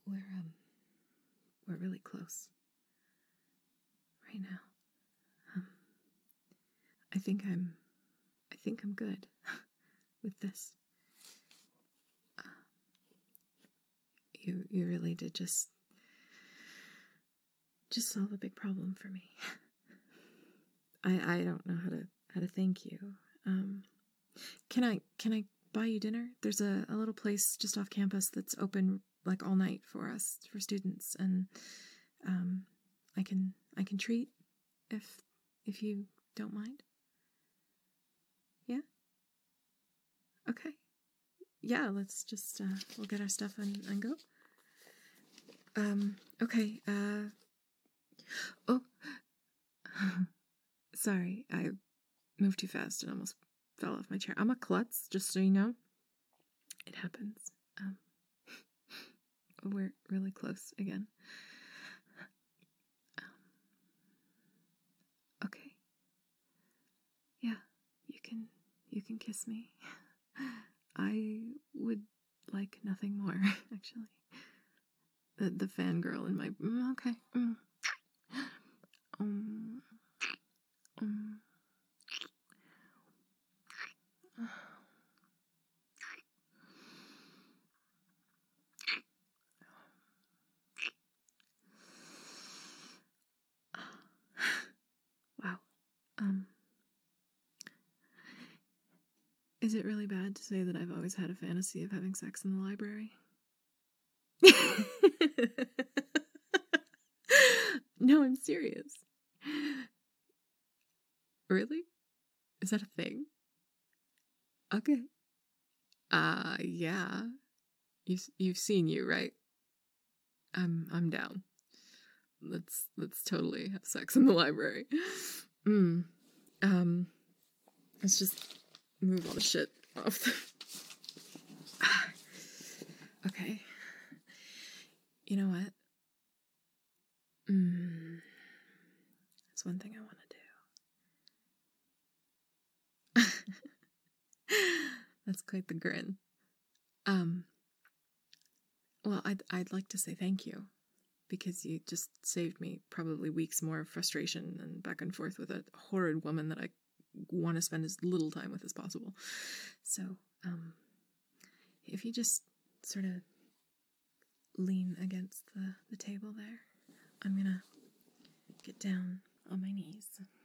we're really close right now. I think I'm good with this. You really did just solve a big problem for me. I don't know how to thank you. Can I buy you dinner? There's a little place just off campus that's open like all night for students, and I can treat if you don't mind. Yeah? Okay. Yeah, let's just we'll get our stuff and go. Okay. Oh. Sorry, I moved too fast and almost fell off my chair. I'm a klutz, just so you know. It happens. We're really close again. Okay. Yeah, you can kiss me. I would like nothing more, actually. The fangirl in my okay. Wow. Is it really bad to say that I've always had a fantasy of having sex in the library? No, I'm serious. Really? Is that a thing? Okay. Yeah. You've seen You, right? I'm down. Let's totally have sex in the library. Let's just move all the shit off the... Okay. You know what? That's one thing I want to do. That's quite the grin. Well, I'd like to say thank you, because you just saved me probably weeks more of frustration and back and forth with a horrid woman that I want to spend as little time with as possible. So, if you just sort of lean against the table there, I'm gonna get down on my knees.